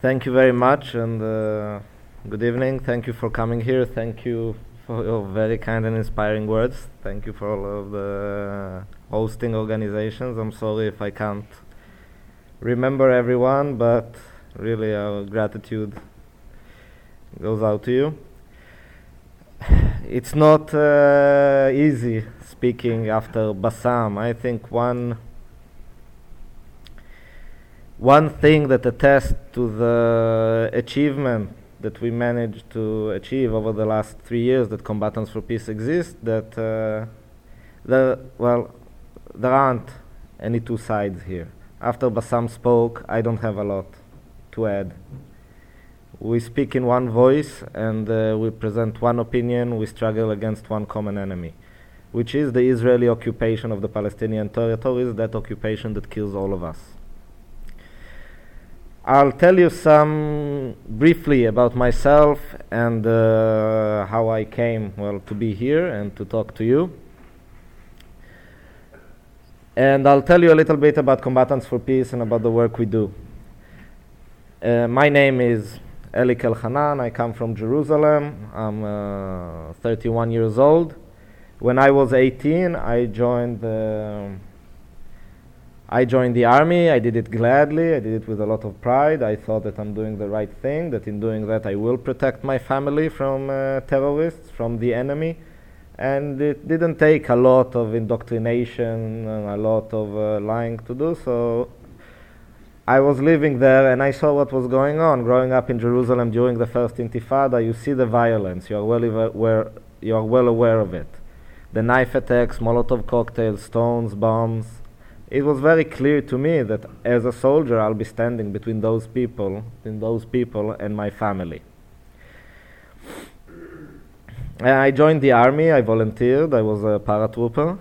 Thank you very much, and good evening. Thank you for coming here. Thank you for your very kind and inspiring words. Thank you for all of the hosting organizations. I'm sorry if I can't remember everyone, but really our gratitude goes out to you. It's not easy speaking after Bassam. I think one thing that attests to the achievement that we managed to achieve over the last 3 years that Combatants for Peace exist, that there aren't any two sides here. After Bassam spoke, I don't have a lot to add. We speak in one voice and we present one opinion. We struggle against one common enemy, which is the Israeli occupation of the Palestinian territories, that occupation that kills all of us. I'll tell you some briefly about myself and how I came to be here and to talk to you. And I'll tell you a little bit about Combatants for Peace and about the work we do. My name is Eli Kelhanan. I come from Jerusalem. I'm 31 years old. When I was 18, I joined the army. I did it gladly. I did it with a lot of pride. I thought that I'm doing the right thing, that in doing that I will protect my family from terrorists, from the enemy. And it didn't take a lot of indoctrination and a lot of lying to do so. I was living there and I saw what was going on. Growing up in Jerusalem during the first Intifada, you see the violence. You are well aware of it. The knife attacks, Molotov cocktails, stones, bombs. It was very clear to me that as a soldier I'll be standing between those people and my family. I joined the army, I volunteered, I was a paratrooper.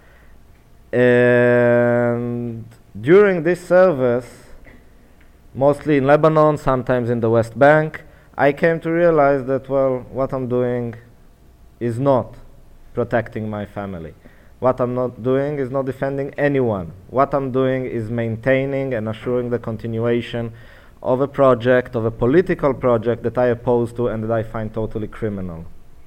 And during this service, mostly in Lebanon, sometimes in the West Bank, I came to realize that, what I'm doing is not protecting my family. What I'm not doing is not defending anyone. What I'm doing is maintaining and assuring the continuation of a project, of a political project that I oppose to and that I find totally criminal.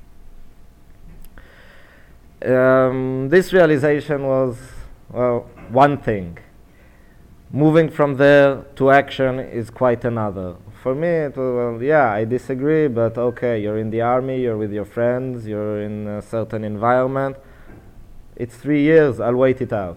This realization was, one thing. Moving from there to action is quite another. For me, it was, I disagree, but okay, you're in the army, you're with your friends, you're in a certain environment. It's 3 years, I'll wait it out.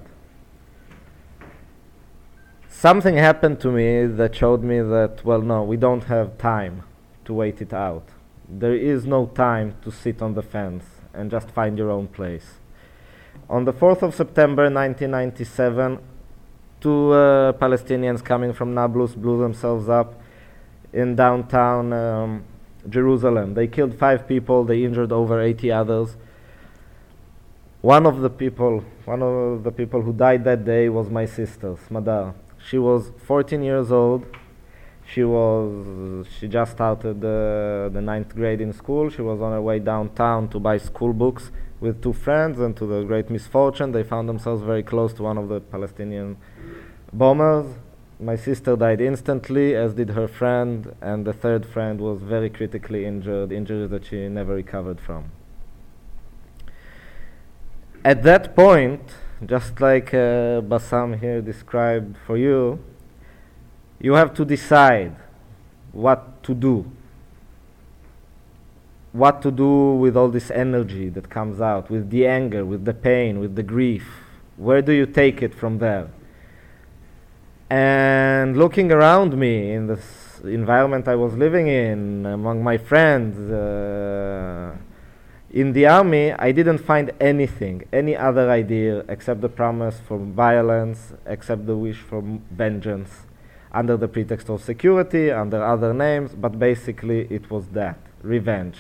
Something happened to me that showed me that, no, we don't have time to wait it out. There is no time to sit on the fence and just find your own place. On the 4th of September 1997, two Palestinians coming from Nablus blew themselves up in downtown Jerusalem. They killed 5 people, they injured over 80 others. One of the people who died that day was my sister, Smadar. She was 14 years old. She just started the 9th grade in school. She was on her way downtown to buy school books with 2 friends, and to the great misfortune, they found themselves very close to one of the Palestinian bombers. My sister died instantly, as did her friend, and the 3rd friend was very critically injured, injuries that she never recovered from. At that point, just like Bassam here described for you, you have to decide what to do. What to do with all this energy that comes out, with the anger, with the pain, with the grief. Where do you take it from there? And looking around me in this environment I was living in, among my friends, in the army, I didn't find anything, any other idea except the promise for violence, except the wish for vengeance, under the pretext of security, under other names, but basically it was that, revenge.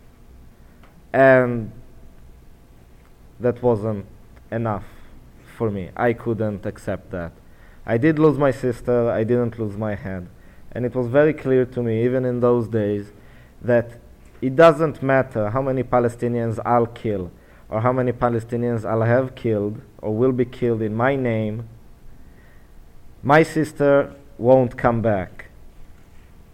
And that wasn't enough for me. I couldn't accept that. I did lose my sister, I didn't lose my head. And it was very clear to me, even in those days, that it doesn't matter how many Palestinians I'll kill, or how many Palestinians I'll have killed, or will be killed in my name. My sister won't come back.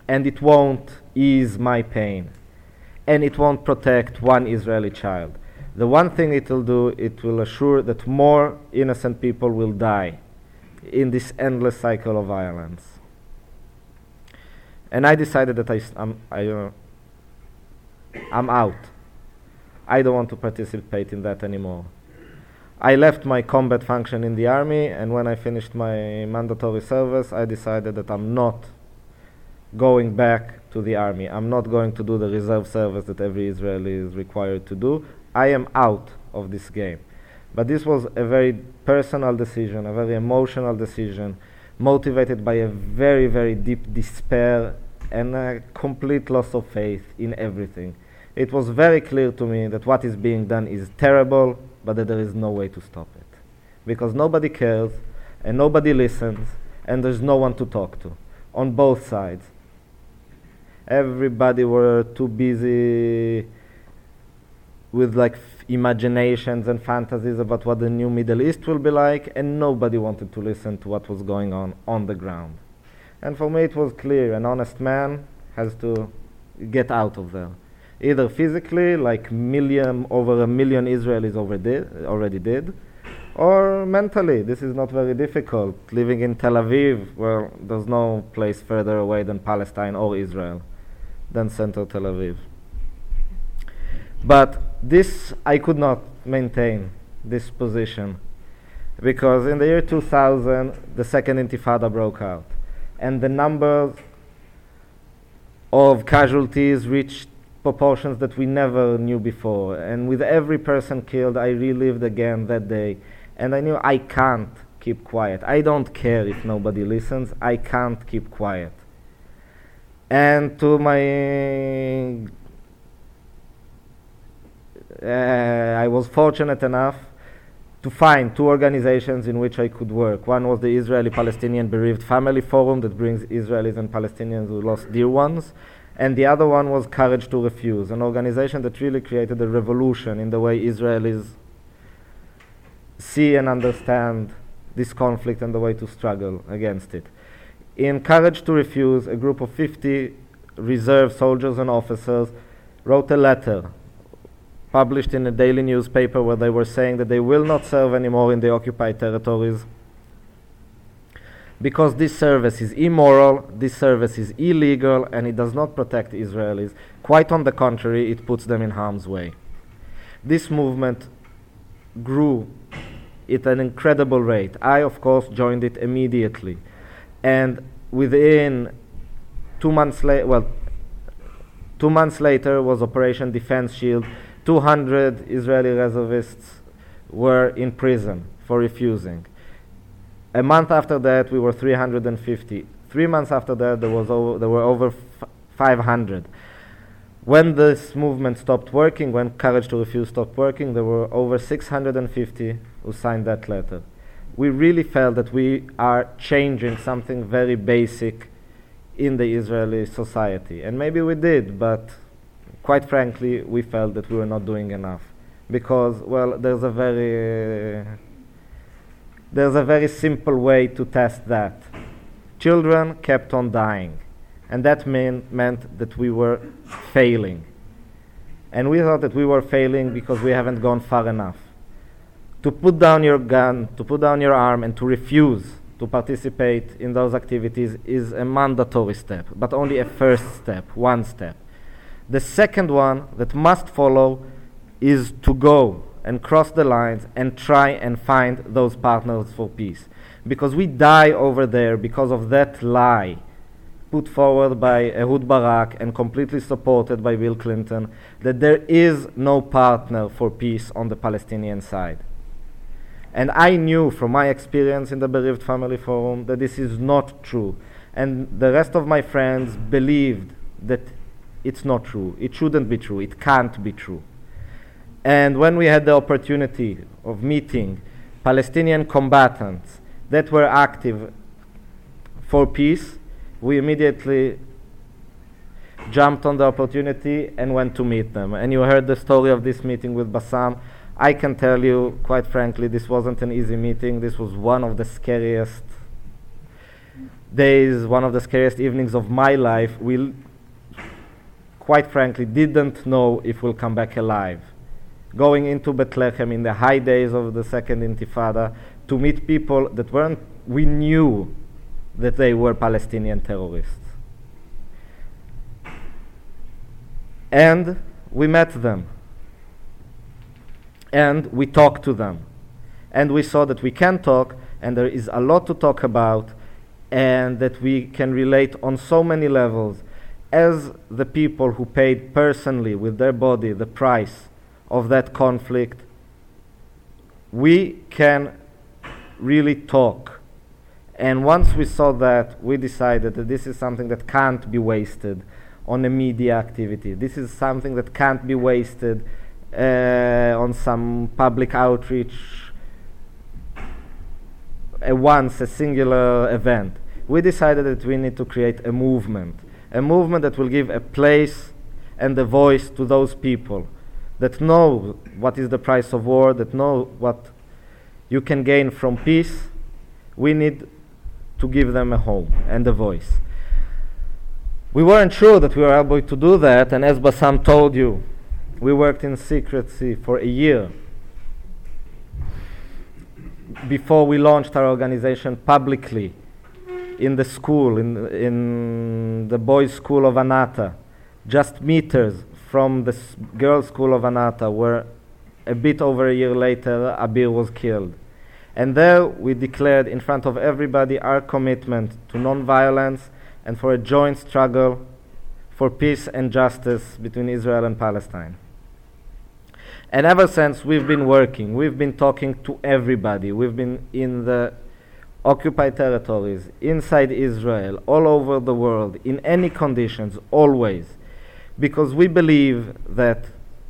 and it won't ease my pain, and it won't protect one Israeli child. The one thing it will do, it will assure that more innocent people will die in this endless cycle of violence. And I decided that I'm out. I don't want to participate in that anymore. I left my combat function in the army, and when I finished my mandatory service, I decided that I'm not going back to the army. I'm not going to do the reserve service that every Israeli is required to do. I am out of this game. But this was a very personal decision, a very emotional decision, motivated by a very, very deep despair and a complete loss of faith in everything. It was very clear to me that what is being done is terrible, but that there is no way to stop it. Because nobody cares, and nobody listens, and there's no one to talk to, on both sides. Everybody were too busy with imaginations and fantasies about what the new Middle East will be like, and nobody wanted to listen to what was going on the ground. And for me it was clear, an honest man has to get out of there. Either physically, like over a million Israelis already did, or mentally. This is not very difficult. Living in Tel Aviv, well, there's no place further away than Palestine or Israel, than center Tel Aviv. But this, I could not maintain this position, because in the year 2000, the second Intifada broke out, and the numbers of casualties reached proportions that we never knew before. And with every person killed, I relived again that day, and I knew I can't keep quiet. I don't care if nobody listens. I can't keep quiet. And to my I was fortunate enough to find two organizations in which I could work. One was the Israeli-Palestinian Bereaved Family Forum that brings Israelis and Palestinians who lost dear ones, and the other one was Courage to Refuse, an organization that really created a revolution in the way Israelis see and understand this conflict and the way to struggle against it. In Courage to Refuse, a group of 50 reserve soldiers and officers wrote a letter published in a daily newspaper where they were saying that they will not serve anymore in the occupied territories because this service is immoral, this service is illegal, and it does not protect Israelis. Quite on the contrary, it puts them in harm's way. This movement grew at an incredible rate. I, of course, joined it immediately. And within 2 months later, 2 months later was Operation Defense Shield. 200 Israeli reservists were in prison for refusing. A month after that, we were 350. 3 months after that, there were over 500. When this movement stopped working, when Courage to Refuse stopped working, there were over 650 who signed that letter. We really felt that we are changing something very basic in the Israeli society. And maybe we did, but quite frankly, we felt that we were not doing enough. Because, well, there's a very simple way to test that. Children kept on dying, and that meant that we were failing. And we thought that we were failing because we haven't gone far enough. To put down your gun, to put down your arm, and to refuse to participate in those activities is a mandatory step, but only a first step, one step. The second one that must follow is to go and cross the lines and try and find those partners for peace. Because we die over there because of that lie put forward by Ehud Barak and completely supported by Bill Clinton, that there is no partner for peace on the Palestinian side. And I knew from my experience in the Bereaved Family Forum that this is not true. And the rest of my friends believed that it's not true. It shouldn't be true. It can't be true. And when we had the opportunity of meeting Palestinian combatants that were active for peace, we immediately jumped on the opportunity and went to meet them. And you heard the story of this meeting with Bassam. I can tell you, quite frankly, this wasn't an easy meeting. This was one of the scariest days, one of the scariest evenings of my life. We quite frankly didn't know if we'll come back alive. Going into Bethlehem in the high days of the Second Intifada to meet people that we knew that they were Palestinian terrorists. And we met them. And we talked to them. And we saw that we can talk, and there is a lot to talk about, and that we can relate on so many levels as the people who paid personally with their body the price of that conflict. We can really talk. And once we saw that, we decided that this is something that can't be wasted on a media activity. This is something that can't be wasted on some public outreach, a singular event. We decided that we need to create a movement that will give a place and a voice to those people that know what is the price of war, that know what you can gain from peace. We need to give them a home and a voice. We weren't sure that we were able to do that, and as Bassam told you, we worked in secrecy for a year before we launched our organization publicly in the school, in the boys' school of Anata, just meters from the girls' school of Anata, where a bit over a year later Abir was killed. And there we declared in front of everybody our commitment to non-violence and for a joint struggle for peace and justice between Israel and Palestine. And ever since we've been working, we've been talking to everybody. We've been in the occupied territories, inside Israel, all over the world, in any conditions, always. Because we believe that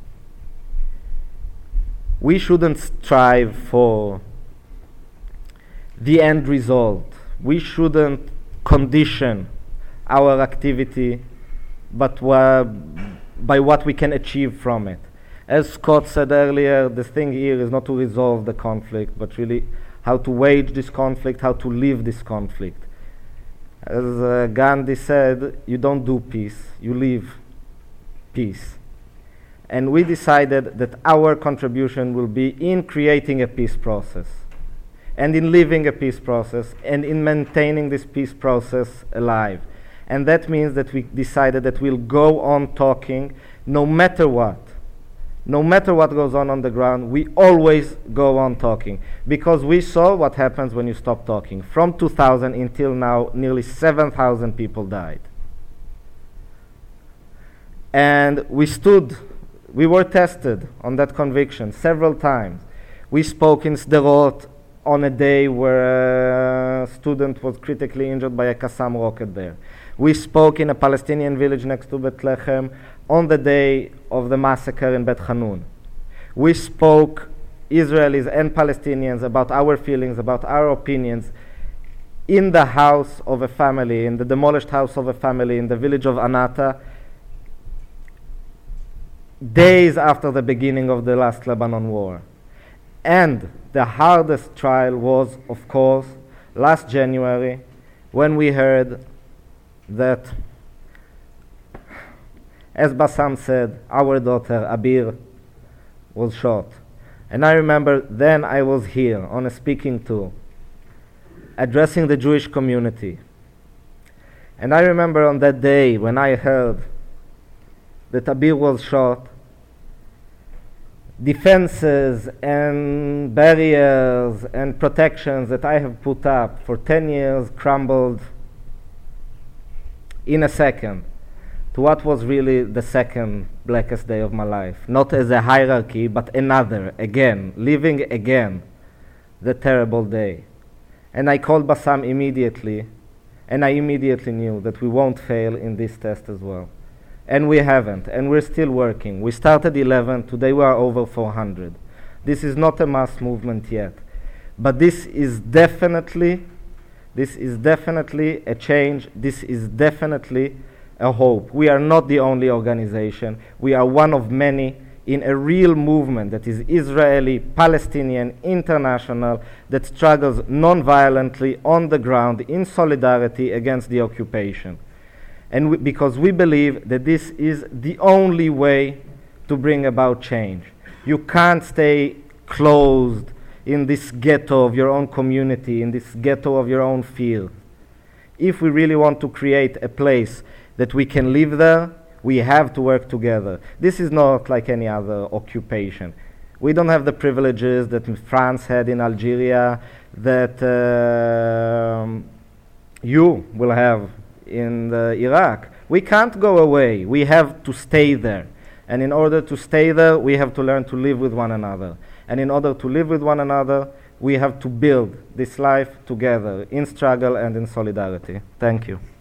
we shouldn't strive for the end result. We shouldn't condition our activity but by what we can achieve from it. As Scott said earlier, the thing here is not to resolve the conflict, but really how to wage this conflict, how to live this conflict. As Gandhi said, you don't do peace, you live peace. And we decided that our contribution will be in creating a peace process, and in living a peace process, and in maintaining this peace process alive. And that means that we decided that we'll go on talking no matter what. No matter what goes on the ground, we always go on talking. Because we saw what happens when you stop talking. From 2000 until now, nearly 7,000 people died. And we were tested on that conviction several times. We spoke in Sderot on a day where a student was critically injured by a Qassam rocket there. We spoke in a Palestinian village next to Bethlehem on the day of the massacre in Bet Hanun. We spoke, Israelis and Palestinians, about our feelings, about our opinions, in the house of a family, in the demolished house of a family in the village of Anata, days after the beginning of the last Lebanon war. And the hardest trial was, of course, last January, when we heard that, as Bassam said, our daughter Abir was shot. And I remember then I was here on a speaking tour, addressing the Jewish community. And I remember on that day when I heard that Abir was shot, defenses and barriers and protections that I have put up for 10 years crumbled in a second to what was really the second blackest day of my life. Not as a hierarchy, but another, again, living again the terrible day. And I called Bassam immediately, and I immediately knew that we won't fail in this test as well. And we haven't, and we're still working. We started 11, today we are over 400. This is not a mass movement yet, but this is definitely a change. This is definitely a hope. We are not the only organization. We are one of many in a real movement that is Israeli, Palestinian, international, that struggles non-violently on the ground in solidarity against the occupation. And because we believe that this is the only way to bring about change. You can't stay closed in this ghetto of your own community, in this ghetto of your own field. If we really want to create a place that we can live there, we have to work together. This is not like any other occupation. We don't have the privileges that France had in Algeria, that you will have in Iraq. We can't go away. We have to stay there. And in order to stay there, we have to learn to live with one another. And in order to live with one another, we have to build this life together in struggle and in solidarity. Thank you.